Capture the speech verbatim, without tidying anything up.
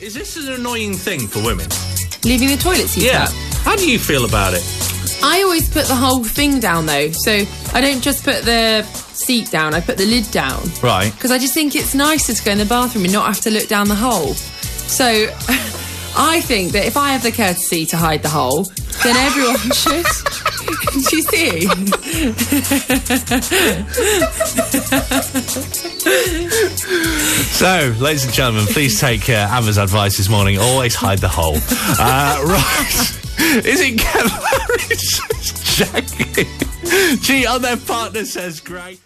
Is this an annoying thing for women? Leaving the toilet seat Yeah. up. How do you feel about it? I always put the whole thing down, though. So I don't just put the seat down, I put the lid down. Right. Because I just think it's nicer to go in the bathroom and not have to look down the hole. So I think that if I have the courtesy to hide the hole, then everyone should. Do you see? So, ladies and gentlemen, please take uh, Amber's advice this morning. Always hide the hole. Uh, right. Is it Kevin Harris? Jackie? Gee, on their partner says great.